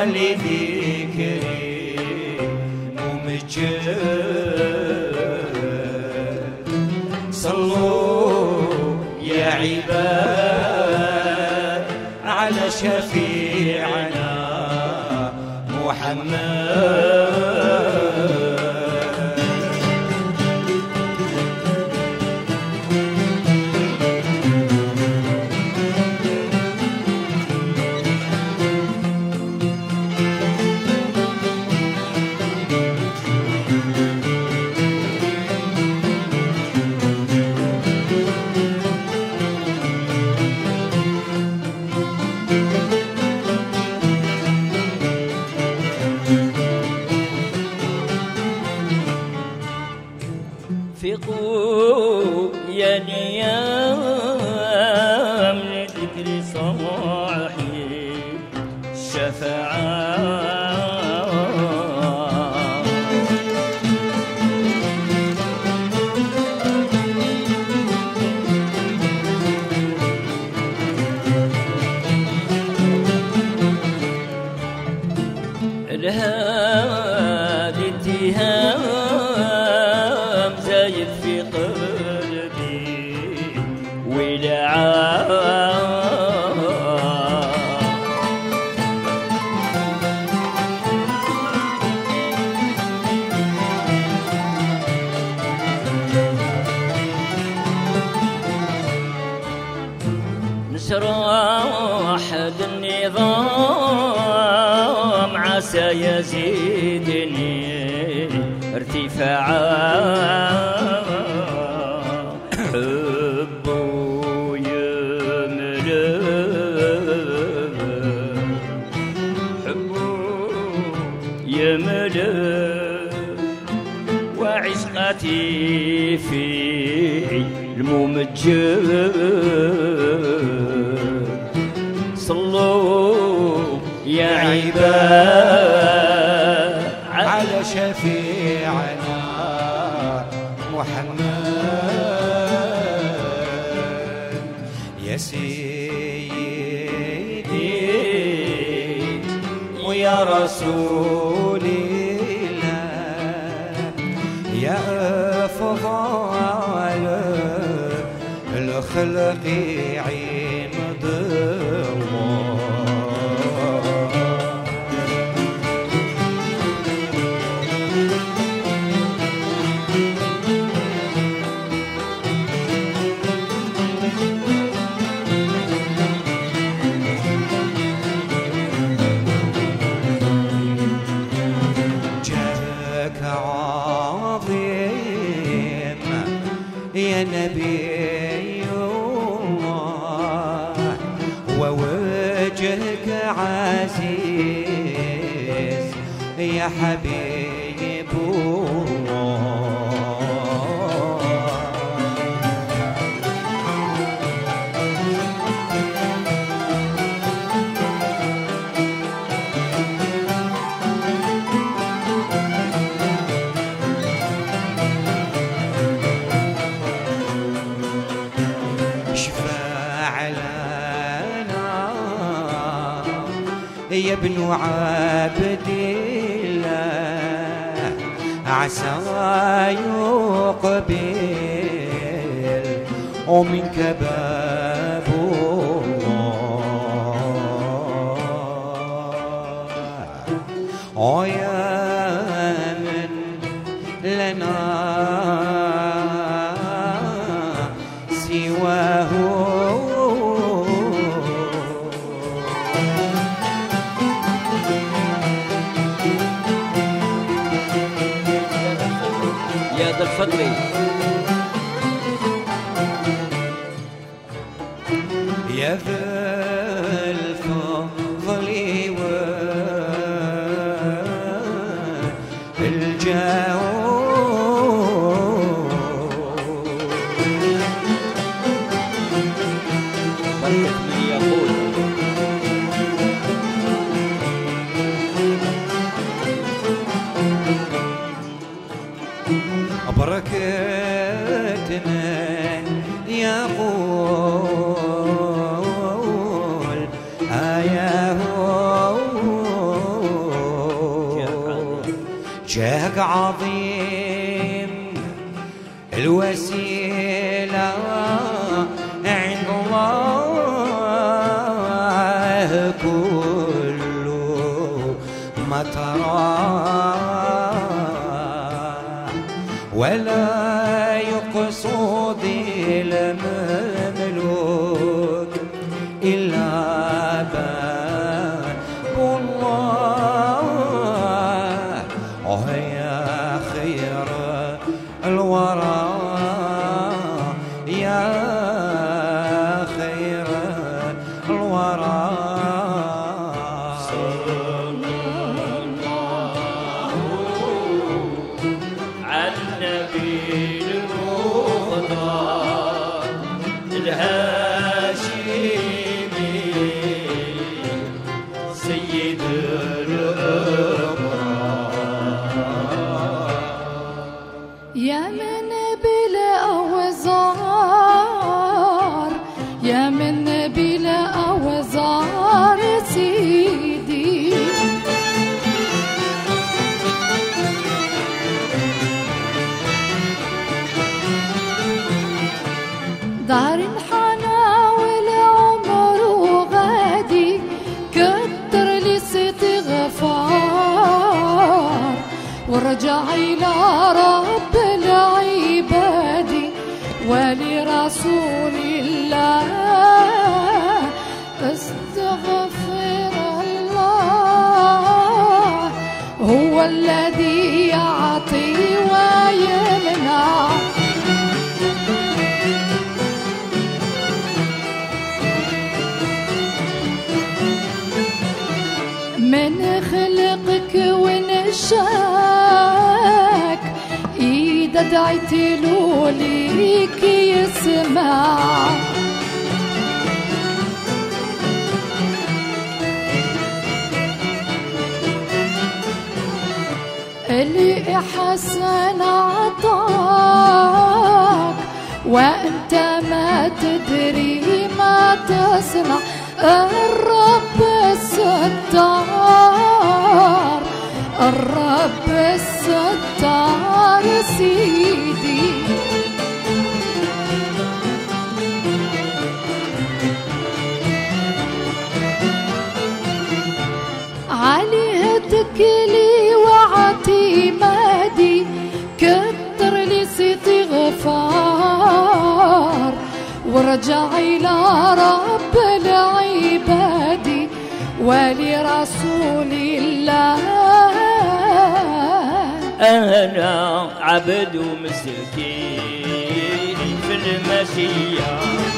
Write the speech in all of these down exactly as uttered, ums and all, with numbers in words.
ولذكري ممجد. صلوا يا عباد على شفيعنا محمد. فقوا يا نيام لذكر صاحي الشفاعة. الهادي اتهام زايد في قلبي ولعاب. نشرح النظام عسى يزيدني ارتفاعا. حبه يملأ حبه يملأ وعشقتي في الممجد. صلوا يا عباد على شفيعنا محمد. يا سيدي ويا رسول الله يا أفضل الخلق عين ضوى. جاك عظيم يا نبي الله ووجهك عزيز يا حبيب الله. اشفع لنا يا ابن عبد الله عسى يقبل ومنك باب الله. يا من لنا سواه يا ذا الفضل يا ذا الفضل والجود. بركة من يقول بركة من يقول آياه لك عظيم الوسيلة عند الله كل ما ترى ولا يقصد المملوك إلا باب الله ويا خير الورى يا خير الورى سيد يا من بلا أوزار يا من بلا أوزار سيدي دار الحنا والعمر غادي كتر لي استغفار ورجع إلى رب العباد ولرسول الله استغفر الله هو الذي يعطي ويمنع من خلقك ونشاك إذا دعيت له ليك يسمع اللي حسن عطاك وأنت ما تدري ما تصنع الرب الستار الرب الستار سيدي عليه تكلي واعتمادي كتر لي استغفار ورجع إلى رب العباد ولرسول الله أنا عبد مسكين في المشية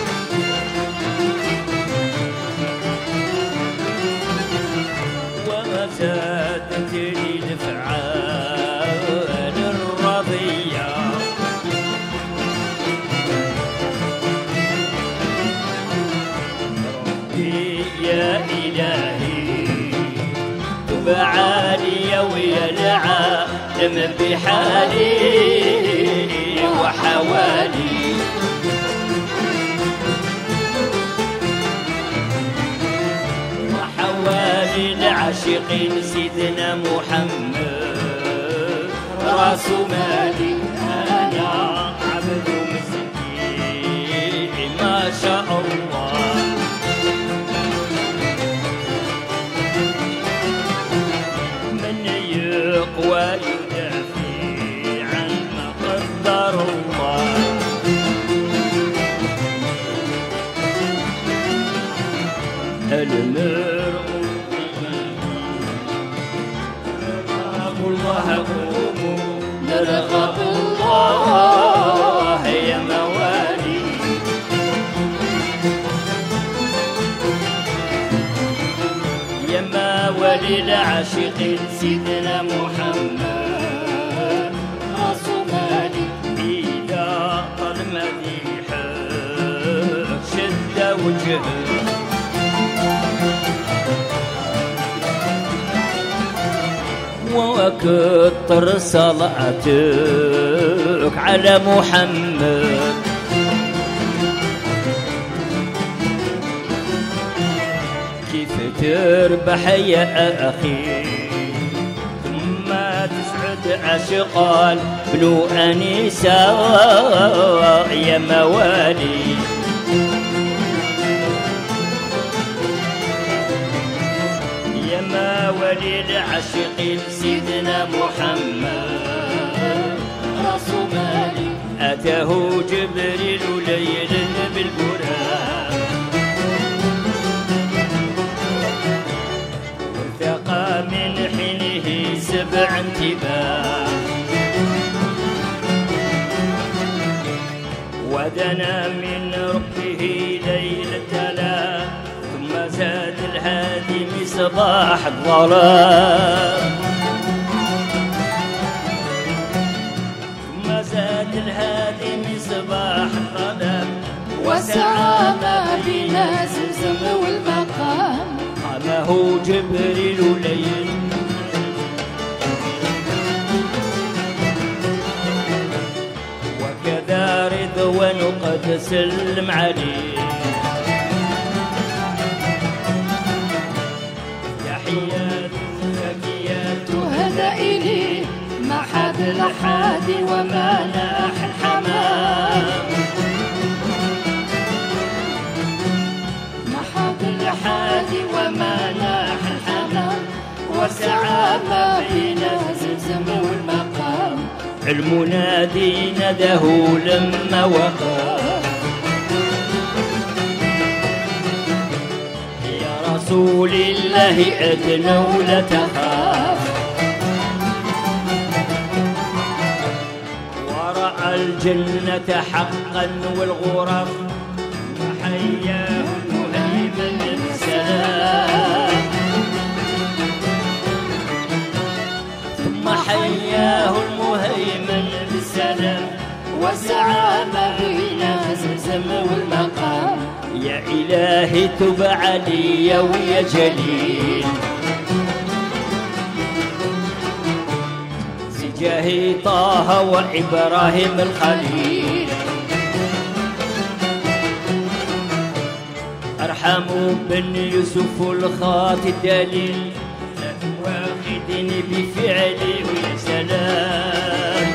وما زادتني الأفعال الرضية يا إلهي تب علي ويا العالم بحالي وحوالي وحوالي العاشقين سيدنا محمد راس مالي أنا عبد مسكين ما شاء الله ويدافع عن ما قدر الله المرء رغب الله قوموا نرغب الله يا موالي يا موالي العاشقين سيدنا محمد راس مالي إذا طال مديحك شد وجهك وكتر صلاتك على محمد كيف تربح يا أخي ثم تسعد عاشقان بنو أنيسة يا موالي يا موالي العاشقين سيدنا محمد رسول مالي أتاه جبريل ليلا بالبراق وارتقى من حينه سبع انتباه ودنا من ربه ليلة لا ثم زاد الهادي مصباح الظلام ثم زاد الهادي مصباح الظلام وسعى ما بين زمزم والمقام قامه جبريل ليل وكذا رضوان قد سلم عليه تحيات زكيات تهدى إليه ما حد الأحاد وما ناح الحمام ما حد الأحاد وما ناح الحمام وسعى ما بين زمزم والمقام المنادي نده لما وقف يا رسول الله أدنى ولا تخاف ورأى الجنة حقا والغرف وحياه المهيمن بالسلام ثم حياه المهيمن بالسلام وسعى ما بين زمزم والمقام يا إلهي تب علي ويا جليل زجاهي طه وإبراهيم الخليل أرحموا بن يوسف الخاطي الدليل لا تواخذني بفعلي ويا سلام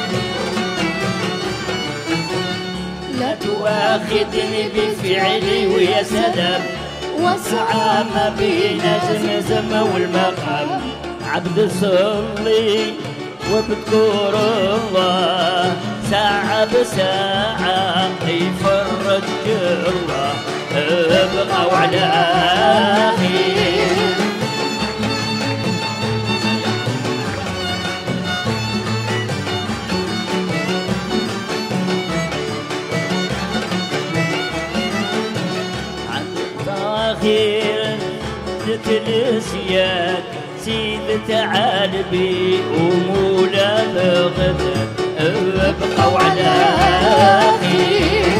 لا تواخذني بفعلي ويا سلام وسعى ما بين زمزم والمقام عبد صلي وبذكر الله ساعة بساعة يفرج الله ابقوا على خير خير تتلسيات سيد تعال بي ومولا بغد ابقوا على خير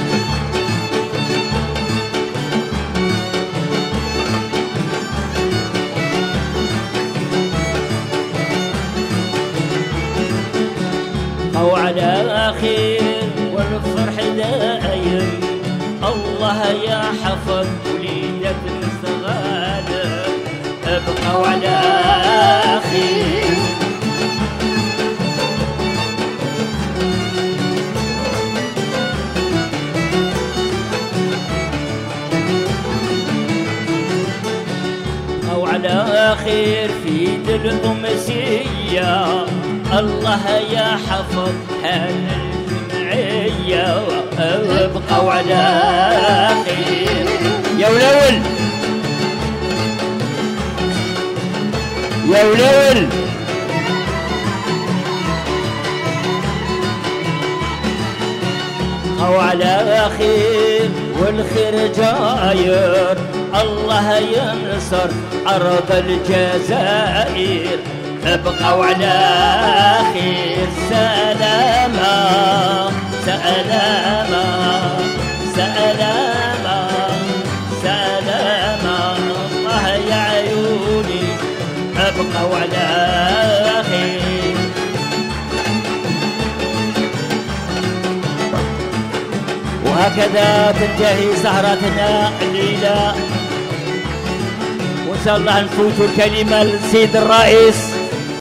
او على خير والفرح دايم الله يا حفظ وليدة مستغالة ابقوا على خير أو على خير في دل الأمسية الله يا حفظ هالجمعية ابقوا على خير يا ولول يا ولول أو على خير والخير جاير الله ينصر أرض الجزائر ابقوا على خير سلامة سلامة سلامة سلامة الله يا عيوني ابقوا على خير وهكذا تنتهي سهرتنا الليلة وإن شاء الله نفوت الكلمة للسيد الرئيس